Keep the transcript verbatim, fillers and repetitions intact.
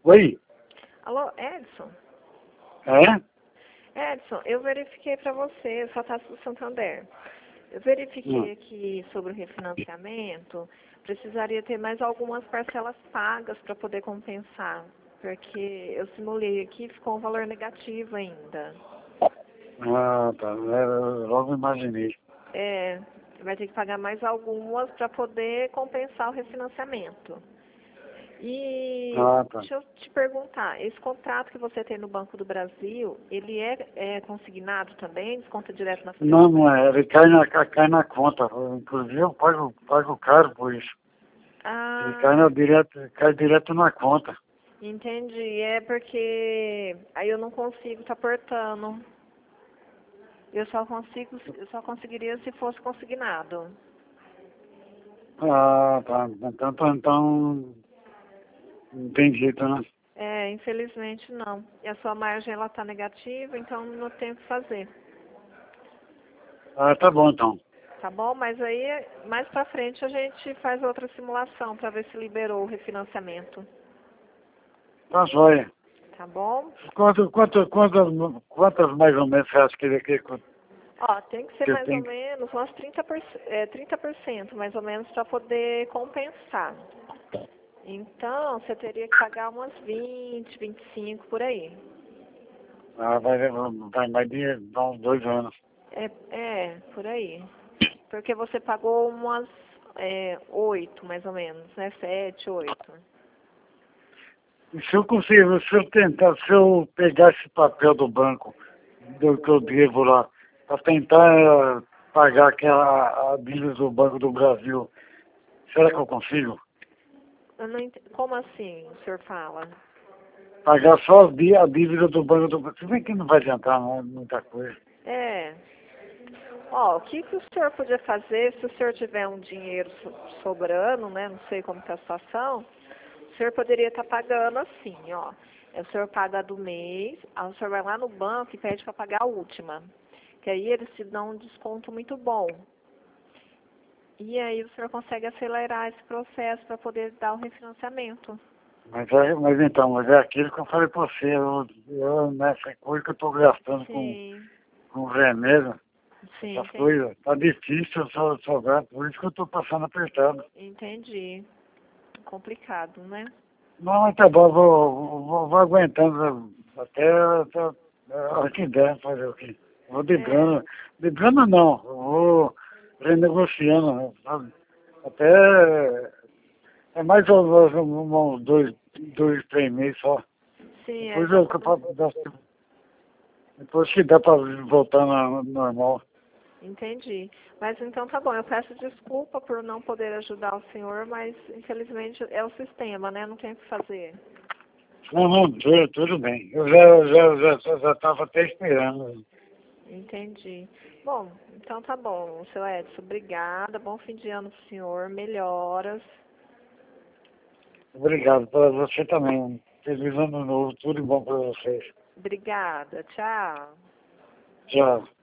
Oi? Alô, Edson? É? Edson, eu verifiquei para você, só Taça do Santander. Eu verifiquei Hum. aqui sobre o refinanciamento, precisaria ter mais algumas parcelas pagas para poder compensar, porque eu simulei aqui e ficou um valor negativo ainda. Ah, tá. É, eu logo imaginei. É, vai ter que pagar mais algumas para poder compensar o refinanciamento. E Ah, tá. deixa eu te perguntar, esse contrato que você tem no Banco do Brasil, ele é, é consignado também? Desconta direto na folha Não, de não é. Ele cai na, cai cai na conta. Inclusive eu pago, pago caro por isso. Ele cai, Ah, na, direto, cai direto na conta. entendi. É porque aí eu não consigo estar aportando. Eu só consigo, eu só conseguiria se fosse consignado. Ah, tá. Então, então, então não tem jeito, né? É, infelizmente não. E a sua margem ela está negativa, então não tem o que fazer. Ah, tá bom então. Tá bom? Mas aí mais pra frente a gente faz outra simulação para ver se liberou o refinanciamento. Tá jóia. Tá bom? Quanto, quanto, quantas, quantas mais ou menos você acha que ele que, Ó, tem que ser que eu mais ou tenho? menos umas trinta por cento, é, trinta por cento mais ou menos para poder compensar. Então, você teria que pagar umas vinte, vinte e cinco por aí. Ah, vai, vai mais de uns dois anos. É, é, por aí. Porque você pagou umas é, oito, mais ou menos, né? Sete, oito. E se eu conseguir, se eu tentar, se eu pegar esse papel do banco, do que eu devo lá, para tentar eh, pagar aquela a dívida do Banco do Brasil, será que eu consigo? Eu não ent... Como assim, o senhor fala? Pagar só a dí- a dívida do Banco do Brasil. Se bem que não vai adiantar não, muita coisa. É. Ó, o que, que o senhor podia fazer se o senhor tiver um dinheiro so- sobrando, né? Não sei como está a situação. O senhor poderia estar pagando assim, ó. É, o senhor paga a do mês, aí o senhor vai lá no banco e pede para pagar a última. Que aí eles te dão um desconto muito bom. E aí o senhor consegue acelerar esse processo para poder dar o refinanciamento. Mas, é, mas então, mas é aquilo que eu falei para você, eu, eu, nessa coisa que eu estou gastando com, Sim, com remédio, sim, essas entendi. coisas, tá difícil só sobrar, por isso que eu estou passando apertado. Entendi. Complicado, né? Não, mas tá bom, vou, vou, vou aguentando até, até a hora que der, fazer o quê? Vou É, driblando, driblando não, eu vou renegociando, né, sabe? Até, é mais ou menos uns dois, dois, três meses só. sim, é, Depois dá eu, pra... depois que dá pra voltar na, normal. Entendi. Mas então tá bom, eu peço desculpa por não poder ajudar o senhor, mas infelizmente é o sistema, né? Não tem o que fazer. Não, não, tudo, tudo bem. Eu já, já, já, já estava até esperando. Entendi. Bom, então tá bom, seu Edson, obrigada. Bom fim de ano pro senhor, melhoras. Obrigado para você também. Feliz ano novo, tudo bom para vocês. Obrigada, tchau. Tchau.